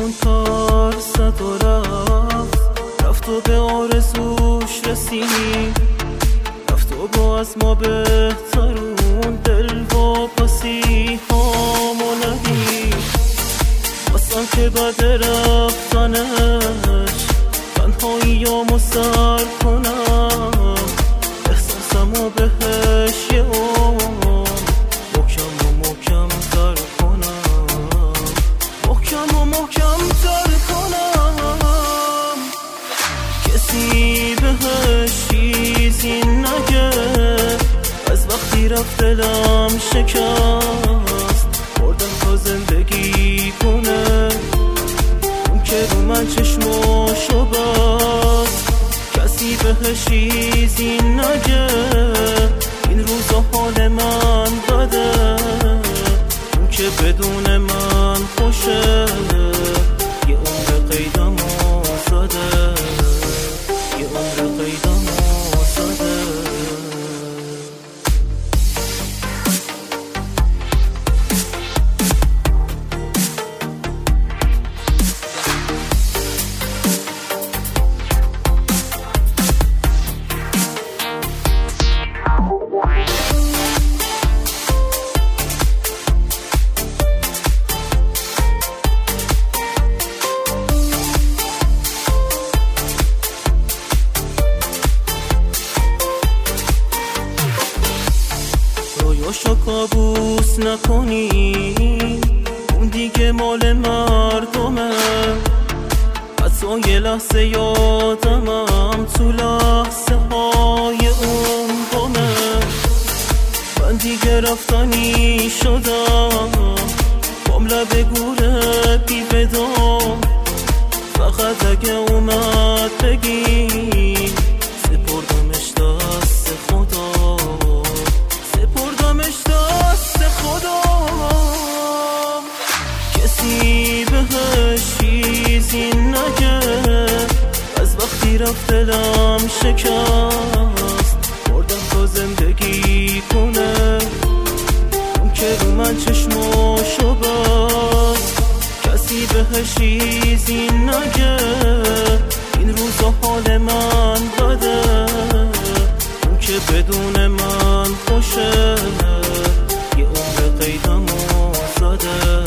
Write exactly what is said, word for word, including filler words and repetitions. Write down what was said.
همون کار زد و رفت رفت و به آرزوش رسید، رفت و با از ما بهترون دل و پاسی هامو ندید. باسم که بعد رفتنش تنهاییامو سر کنم، احساسمو بهش یه عمر محکم و محکم تر کنم، محکم و محکم تر کنم. کسی بهش چیزی نگه از وقتی رفت دلم شکست، بردم تا زندگی کنه اون که رو من چشماشو بست. کسی بهش چیزی نگه این روزا حال من بده، اون که بدون من خوشه یه عمر قیدم آزاده، یه عمر قیدم آزاده. رویاشو کابوس نکنی اون دیگه مال مردمه، حتی یه لحظه یادمم تو لحظه های اون بامه. من دیگه رفتنی شدم بام لب گوره بی ودا، فقط اگه اومد بگی سپردمش دست خدا، سپردمش دست خدا. کسی بهش چیزی نگه از وقتی رفت دلم شکست، بردم تا زندگی کنه اون که رو من چشماشو بست. کسی بهش چیزی نگه این روزا حال من بده، اون که بدون من خوشه یه عمر قیدم آزاده.